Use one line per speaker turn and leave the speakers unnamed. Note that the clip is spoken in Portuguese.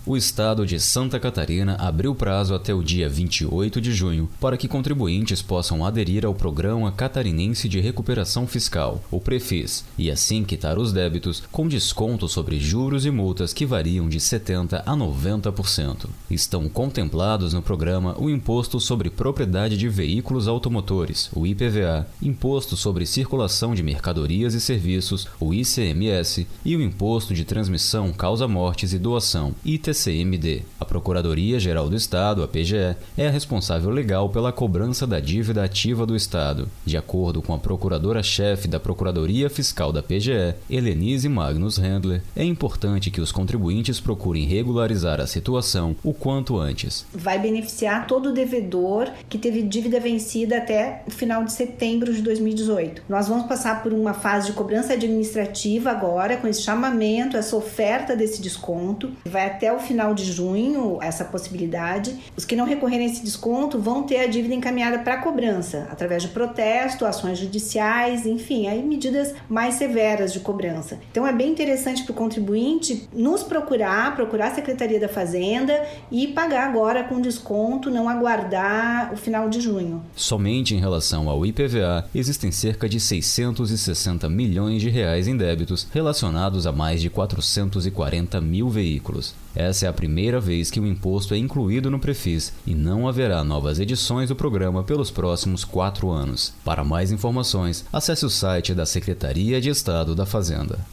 O estado de Santa Catarina abriu prazo até o dia 28 de junho para que contribuintes possam aderir ao Programa Catarinense de Recuperação Fiscal, o PREFIS, e assim quitar os débitos com desconto sobre juros e multas que variam de 70% a 90%. Estão contemplados no programa o Imposto sobre Propriedade de Veículos Automotores, o IPVA, Imposto sobre Circulação de Mercadorias e Serviços, o ICMS, e o Imposto de Transmissão, Causa-Mortes e Doação, ITCMD. A Procuradoria-Geral do Estado, a PGE, é a responsável legal pela cobrança da dívida ativa do Estado. De acordo com a procuradora-chefe da Procuradoria Fiscal da PGE, Helenise Magnus Handler, é importante que os contribuintes procurem regularizar a situação o quanto antes.
Vai beneficiar todo o devedor que teve dívida vencida até o final de setembro de 2018. Nós vamos passar por uma fase de cobrança administrativa agora, com esse chamamento, essa oferta desse desconto. Vai até o final de junho essa possibilidade. Os que não recorrerem a esse desconto vão ter a dívida encaminhada para cobrança, através de protesto, ações judiciais, enfim, aí medidas mais severas de cobrança. Então é bem interessante para o contribuinte nos procurar a Secretaria da Fazenda e pagar agora com desconto, não aguardar o final de junho.
Somente em relação ao IPVA, existem cerca de 660 milhões de reais em débitos relacionados a mais de 440 mil veículos. Essa é a primeira vez que o imposto é incluído no PREFIS e não haverá novas edições do programa pelos próximos 4 anos. Para mais informações, acesse o site da Secretaria de Estado da Fazenda.